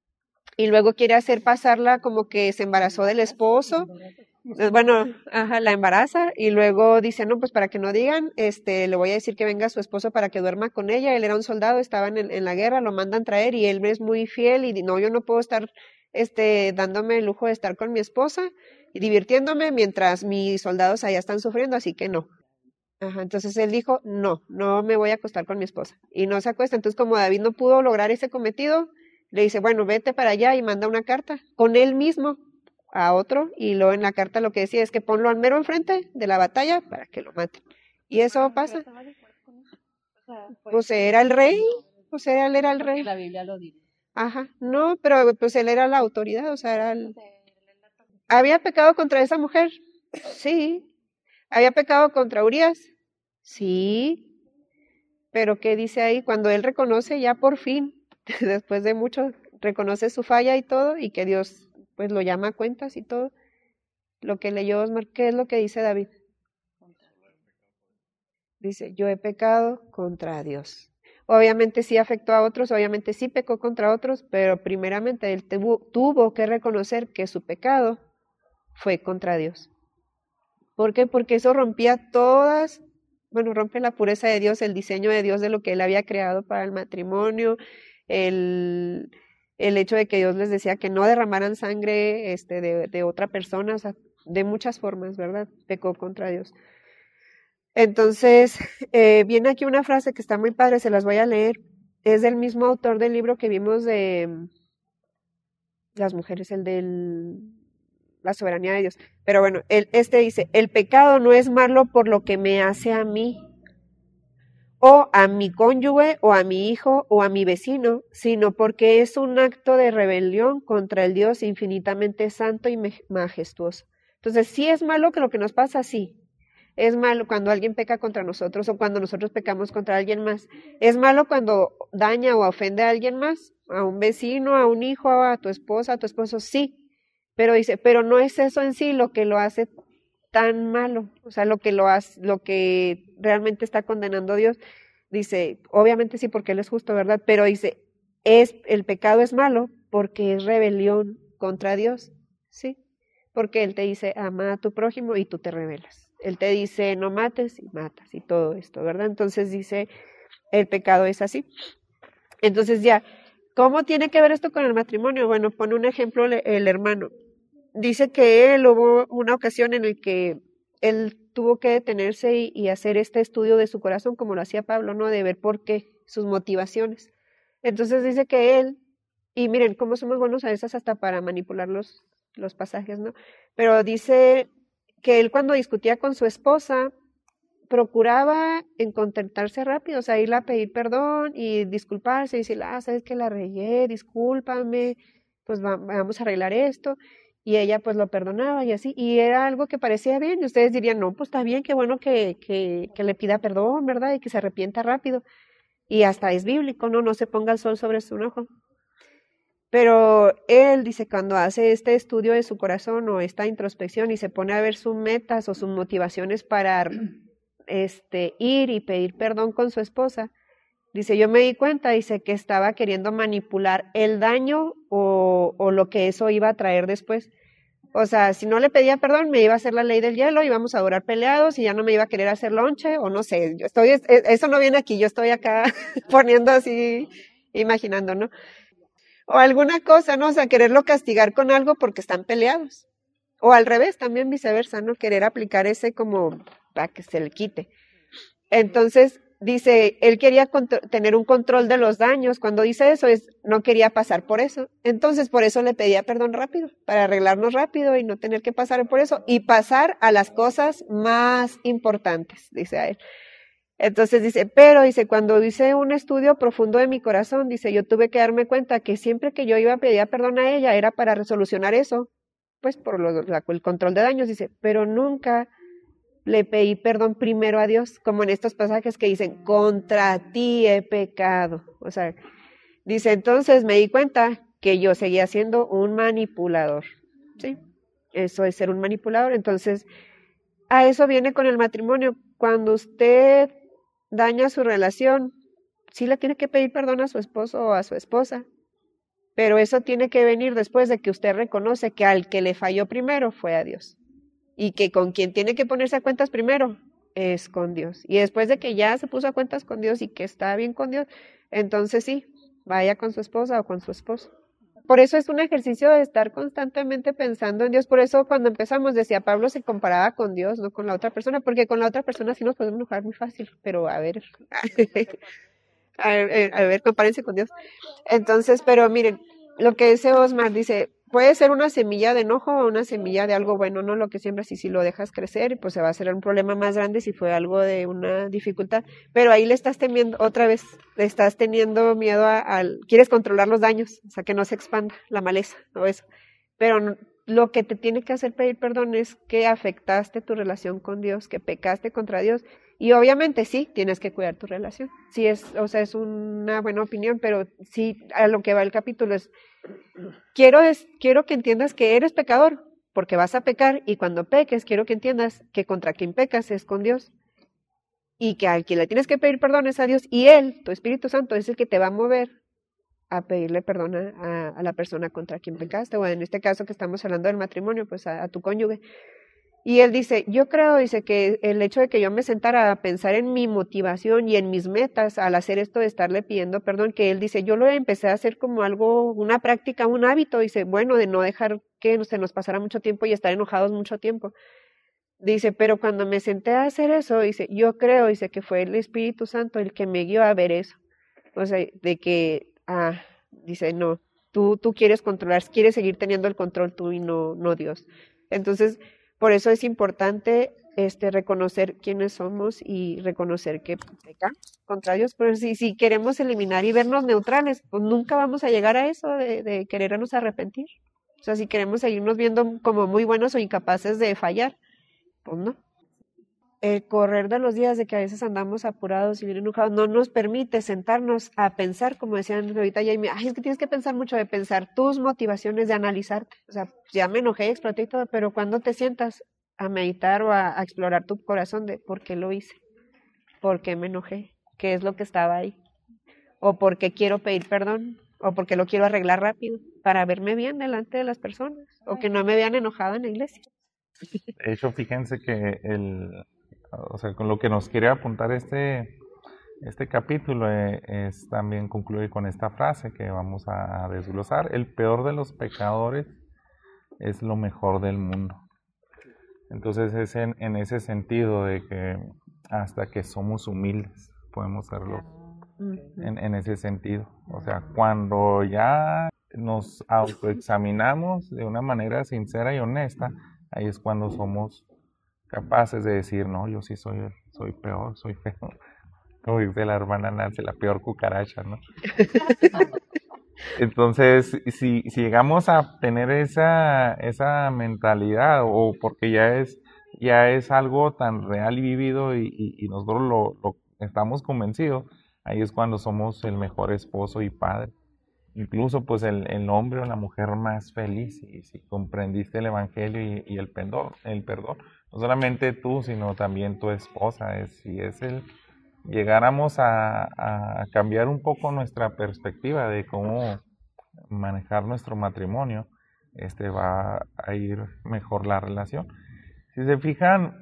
y luego quiere hacer pasarla como que se embarazó del esposo. Bueno, ajá, la embaraza y luego dice, no, pues para que no digan, este, le voy a decir que venga su esposo para que duerma con ella. Él era un soldado, estaba en, en la guerra, lo mandan traer y él es muy fiel y no, yo no puedo estar, este, dándome el lujo de estar con mi esposa y divirtiéndome mientras mis soldados allá están sufriendo, así que no. Ajá, entonces él dijo, no, no me voy a acostar con mi esposa y no se acuesta. Entonces como David no pudo lograr ese cometido, le dice, bueno, vete para allá y manda una carta con él mismo a otro y luego en la carta lo que decía es que ponlo al mero enfrente de la batalla para que lo maten. Y eso pasa. sea, fue- Pues era el rey, pues era, él era el porque rey. la Biblia lo dice. Ajá, no, pero pues él era la autoridad, o sea, era el... ¿Había pecado contra esa mujer? Sí. ¿Había pecado contra Urias? Sí. Pero ¿qué dice ahí? Cuando él reconoce ya por fin, después de mucho, reconoce su falla y todo, y que Dios pues lo llama a cuentas y todo, lo que leyó Osmar, ¿qué es lo que dice David? Dice, yo he pecado contra Dios. Obviamente sí afectó a otros, obviamente sí pecó contra otros, pero primeramente él tuvo, tuvo que reconocer que su pecado fue contra Dios. ¿Por qué? Porque eso rompía todas, bueno, rompe la pureza de Dios, el diseño de Dios de lo que él había creado para el matrimonio, el, el hecho de que Dios les decía que no derramaran sangre este, de, de otra persona, o sea, de muchas formas, ¿verdad? Pecó contra Dios. Entonces, eh, viene aquí una frase que está muy padre, se las voy a leer. Es del mismo autor del libro que vimos de mm, las mujeres, el de la soberanía de Dios. Pero bueno, el, este dice, el pecado no es malo por lo que me hace a mí, o a mi cónyuge, o a mi hijo, o a mi vecino, sino porque es un acto de rebelión contra el Dios infinitamente santo y me- majestuoso. Entonces, sí es malo que lo que nos pasa, sí. Es malo cuando alguien peca contra nosotros o cuando nosotros pecamos contra alguien más. Es malo cuando daña o ofende a alguien más, a un vecino, a un hijo, a tu esposa, a tu esposo, sí. Pero dice, pero no es eso en sí lo que lo hace tan malo, o sea, lo que lo hace, lo que realmente está condenando a Dios. Dice, obviamente sí, porque Él es justo, ¿verdad? Pero dice, es, el pecado es malo porque es rebelión contra Dios, ¿sí? Porque Él te dice, ama a tu prójimo y tú te rebelas. Él te dice, no mates y matas y todo esto, ¿verdad? Entonces dice, el pecado es así. Entonces ya, ¿cómo tiene que ver esto con el matrimonio? Bueno, pone un ejemplo el, el hermano. Dice que él hubo una ocasión en la que él tuvo que detenerse y, y hacer este estudio de su corazón, como lo hacía Pablo, ¿no? De ver por qué, sus motivaciones. Entonces dice que él, y miren cómo somos buenos a veces hasta para manipular los, los pasajes, ¿no? Pero dice que él cuando discutía con su esposa, procuraba en contentarse rápido, o sea, irle a pedir perdón y disculparse y decirle, ah, sabes que la regué, discúlpame, pues va- vamos a arreglar esto. Y ella pues lo perdonaba y así, y era algo que parecía bien, y ustedes dirían, no, pues está bien, qué bueno que, que, que le pida perdón, ¿verdad? Y que se arrepienta rápido. Y hasta es bíblico, ¿no? No se ponga el sol sobre su enojo. Pero él dice, cuando hace este estudio de su corazón o esta introspección y se pone a ver sus metas o sus motivaciones para este, ir y pedir perdón con su esposa, dice, yo me di cuenta, dice, que estaba queriendo manipular el daño o, o lo que eso iba a traer después. O sea, si no le pedía perdón, me iba a hacer la ley del hielo, íbamos a durar peleados y ya no me iba a querer hacer lonche, o no sé, yo estoy, es- eso no viene aquí, yo estoy acá poniendo así, imaginando, ¿no? O alguna cosa, ¿no? O sea, quererlo castigar con algo porque están peleados. O al revés, también viceversa, ¿no? Querer aplicar ese como para que se le quite. Entonces, dice, él quería contro- tener un control de los daños. Cuando dice eso, es no quería pasar por eso. Entonces, por eso le pedía perdón rápido, para arreglarnos rápido y no tener que pasar por eso. Y pasar a las cosas más importantes, dice a él. Entonces dice, pero dice, cuando hice un estudio profundo de mi corazón, dice, yo tuve que darme cuenta que siempre que yo iba a pedir perdón a ella era para resolucionar eso, pues por lo- la- el control de daños, dice, pero nunca le pedí perdón primero a Dios, como en estos pasajes que dicen, contra ti he pecado. O sea, dice, entonces me di cuenta que yo seguía siendo un manipulador, ¿sí? Eso es ser un manipulador. Entonces, a eso viene con el matrimonio. Cuando usted daña su relación, sí le tiene que pedir perdón a su esposo o a su esposa, pero eso tiene que venir después de que usted reconoce que al que le falló primero fue a Dios y que con quien tiene que ponerse a cuentas primero es con Dios. Y después de que ya se puso a cuentas con Dios y que está bien con Dios, entonces sí, vaya con su esposa o con su esposo. Por eso es un ejercicio de estar constantemente pensando en Dios. Por eso cuando empezamos decía Pablo se comparaba con Dios, no con la otra persona, porque con la otra persona sí nos podemos enojar muy fácil, pero a ver, a ver, a ver, compárense con Dios. Entonces, pero miren, lo que dice Osmar dice, puede ser una semilla de enojo o una semilla de algo bueno, ¿no? Lo que siembras, y si lo dejas crecer, pues se va a hacer un problema más grande si fue algo de una dificultad. Pero ahí le estás temiendo, otra vez, le estás teniendo miedo a, al, quieres controlar los daños, o sea, que no se expanda la maleza o eso. Pero no, lo que te tiene que hacer pedir perdón es que afectaste tu relación con Dios, que pecaste contra Dios. Y obviamente sí, tienes que cuidar tu relación. Sí es, o sea, es una buena opinión, pero sí a lo que va el capítulo es, quiero, es, quiero que entiendas que eres pecador, porque vas a pecar, y cuando peques, quiero que entiendas que contra quien pecas es con Dios, y que al quien le tienes que pedir perdón es a Dios, y Él, tu Espíritu Santo, es el que te va a mover a pedirle perdón a, a la persona contra quien pecaste, o en este caso que estamos hablando del matrimonio, pues a, a tu cónyuge. Y él dice, yo creo, dice, que el hecho de que yo me sentara a pensar en mi motivación y en mis metas al hacer esto de estarle pidiendo perdón, que él dice, yo lo empecé a hacer como algo, una práctica, un hábito, dice, bueno, de no dejar que se nos pasara mucho tiempo y estar enojados mucho tiempo. Dice, pero cuando me senté a hacer eso, dice, yo creo, dice, que fue el Espíritu Santo el que me guió a ver eso. O sea, de que, ah, dice, no, tú, tú quieres controlar, quieres seguir teniendo el control tú y no, no Dios. Entonces, por eso es importante este, reconocer quiénes somos y reconocer que pecamos contra Dios. Pero si, si queremos eliminar y vernos neutrales, pues nunca vamos a llegar a eso de, de querernos arrepentir. O sea, si queremos seguirnos viendo como muy buenos o incapaces de fallar, pues no. El correr de los días, de que a veces andamos apurados y bien enojados, no nos permite sentarnos a pensar, como decían ahorita Jamie, ay, es que tienes que pensar mucho, de pensar tus motivaciones, de analizarte. O sea, ya me enojé, exploté y todo, pero cuando te sientas a meditar o a, a explorar tu corazón de por qué lo hice, por qué me enojé, qué es lo que estaba ahí, o por qué quiero pedir perdón, o por qué lo quiero arreglar rápido, para verme bien delante de las personas, o que no me vean enojada en la iglesia. De hecho, fíjense que el, o sea, con lo que nos quiere apuntar este, este capítulo eh, es también concluye con esta frase que vamos a desglosar: el peor de los pecadores es lo mejor del mundo. Entonces es en, en ese sentido de que hasta que somos humildes podemos serlo, en, en ese sentido. O sea, cuando ya nos autoexaminamos de una manera sincera y honesta, ahí es cuando somos capaces de decir, no, yo sí soy, soy peor, soy feo. Como dice la hermana Nancy, la peor cucaracha, ¿no? Entonces, si, si llegamos a tener esa, esa mentalidad, o porque ya es, ya es algo tan real y vivido y, y, y nosotros lo, lo estamos convencidos, ahí es cuando somos el mejor esposo y padre. Incluso pues el, el hombre o la mujer más feliz, y si comprendiste el evangelio y, y el perdón, el perdón, no solamente tú, sino también tu esposa. Es, si es el, llegáramos a, a cambiar un poco nuestra perspectiva de cómo manejar nuestro matrimonio, este va a ir mejor la relación. Si se fijan,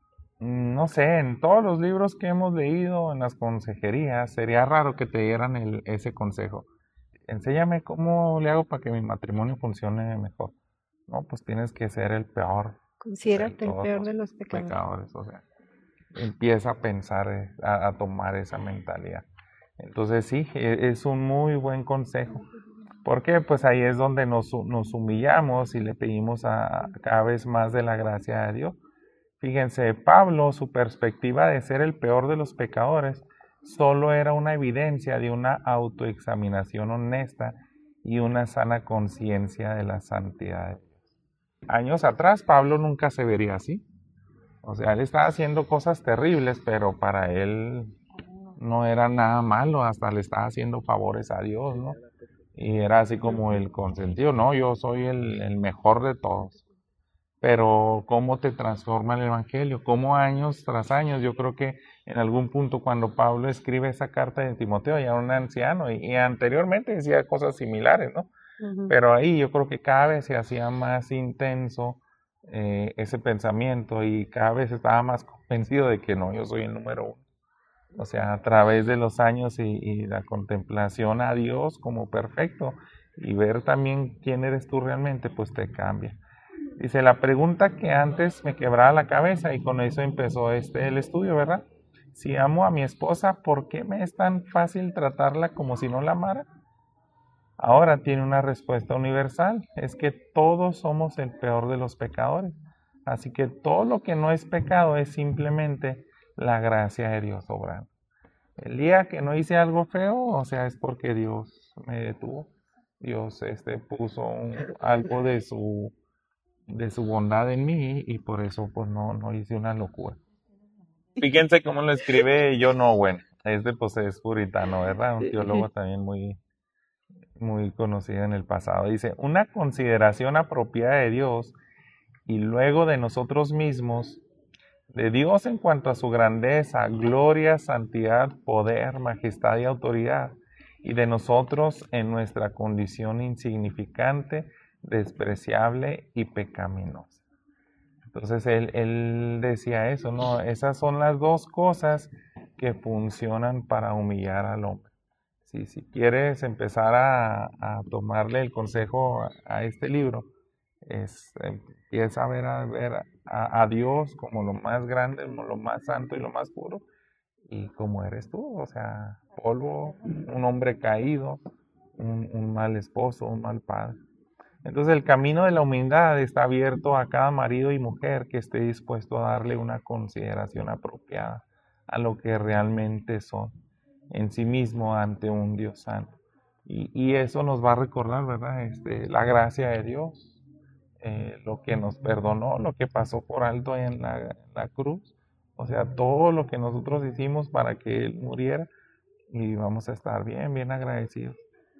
no sé, en todos los libros que hemos leído, en las consejerías, sería raro que te dieran el, ese consejo. Enséñame cómo le hago para que mi matrimonio funcione mejor. No, pues tienes que ser el peor. Considérate el peor de los pecadores. pecadores. O sea, empieza a pensar, a, a tomar esa mentalidad. Entonces sí, es un muy buen consejo. Porque pues ahí es donde nos, nos humillamos y le pedimos a, cada vez más de la gracia de Dios. Fíjense, Pablo, su perspectiva de ser el peor de los pecadores, solo era una evidencia de una autoexaminación honesta y una sana conciencia de la santidad de Dios. Años atrás, Pablo nunca se vería así. O sea, él estaba haciendo cosas terribles, pero para él no era nada malo, hasta le estaba haciendo favores a Dios, ¿no? Y era así como el consentido, no, yo soy el, el mejor de todos. Pero ¿cómo te transforma el Evangelio? ¿Cómo años tras años? Yo creo que en algún punto cuando Pablo escribe esa carta de Timoteo, ya era un anciano, y, y anteriormente decía cosas similares, ¿no? Uh-huh. Pero ahí yo creo que cada vez se hacía más intenso eh, ese pensamiento, y cada vez estaba más convencido de que no, yo soy el número uno. O sea, a través de los años y, y la contemplación a Dios como perfecto, y ver también quién eres tú realmente, pues te cambia. Dice, la pregunta que antes me quebraba la cabeza, y con eso empezó este el estudio, ¿verdad? Si amo a mi esposa, ¿por qué me es tan fácil tratarla como si no la amara? Ahora tiene una respuesta universal, es que todos somos el peor de los pecadores. Así que todo lo que no es pecado es simplemente la gracia de Dios obrando. El día que no hice algo feo, o sea, es porque Dios me detuvo. Dios este, puso un- algo de su, de su bondad en mí y por eso pues no, no hice una locura. Fíjense cómo lo escribe John Owen. Este pues es puritano, ¿verdad? Un teólogo también muy, muy conocido en el pasado. Dice, una consideración apropiada de Dios y luego de nosotros mismos, de Dios en cuanto a su grandeza, gloria, santidad, poder, majestad y autoridad, y de nosotros en nuestra condición insignificante, despreciable y pecaminosa. Entonces él, él decía eso, ¿no? Esas son las dos cosas que funcionan para humillar al hombre. Si, si quieres empezar a, a tomarle el consejo a, a este libro, es, empieza a ver, a, ver a, a Dios como lo más grande, como lo más santo y lo más puro, y como eres tú, o sea, polvo, un hombre caído, un, un mal esposo, un mal padre. Entonces el camino de la humildad está abierto a cada marido y mujer que esté dispuesto a darle una consideración apropiada a lo que realmente son en sí mismo ante un Dios santo. Y, y eso nos va a recordar, ¿verdad? Este, la gracia de Dios, eh, lo que nos perdonó, lo que pasó por alto en la, en la cruz, o sea, todo lo que nosotros hicimos para que Él muriera, y vamos a estar bien, bien agradecidos.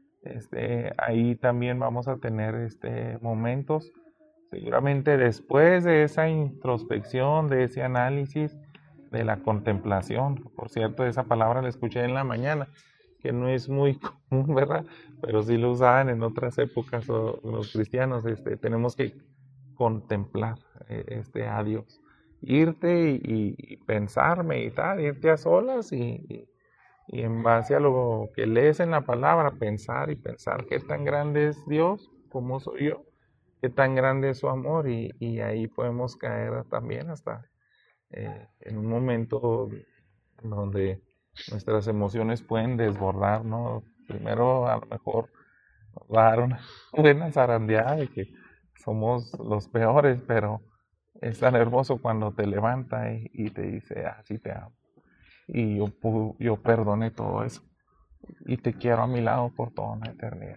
Este, ahí también vamos a tener este, momentos, seguramente después de esa introspección, de ese análisis, de la contemplación. Por cierto, esa palabra la escuché en la mañana, que no es muy común, ¿verdad? Pero sí lo usaban en otras épocas o los cristianos. Este, tenemos que contemplar eh, este, a Dios. Irte y, y, y pensar, meditar, irte a solas y, y, y en base a lo que lees en la palabra, pensar y pensar qué tan grande es Dios, cómo soy yo, qué tan grande es su amor y, y ahí podemos caer también hasta eh, en un momento donde nuestras emociones pueden desbordar, ¿no? Primero a lo mejor va a dar una buena zarandeada de que somos los peores, pero es tan hermoso cuando te levanta y, y te dice, ah, sí te amo. Y yo, pu- yo perdoné todo eso y te quiero a mi lado por toda una eternidad.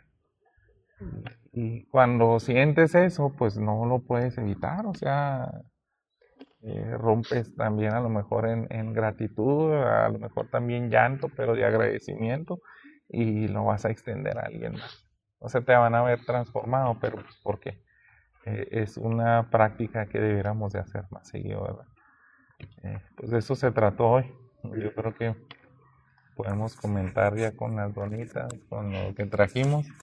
Y cuando sientes eso, pues no lo puedes evitar, o sea, eh, rompes también a lo mejor en, en gratitud, a lo mejor también llanto, pero de agradecimiento, y lo vas a extender a alguien más. O sea, te van a ver transformado, pero pues, ¿por qué? Eh, es una práctica que deberíamos de hacer más seguido, ¿verdad? Eh, pues de eso se trató hoy. Yo creo que podemos comentar ya con las donitas, con lo que trajimos.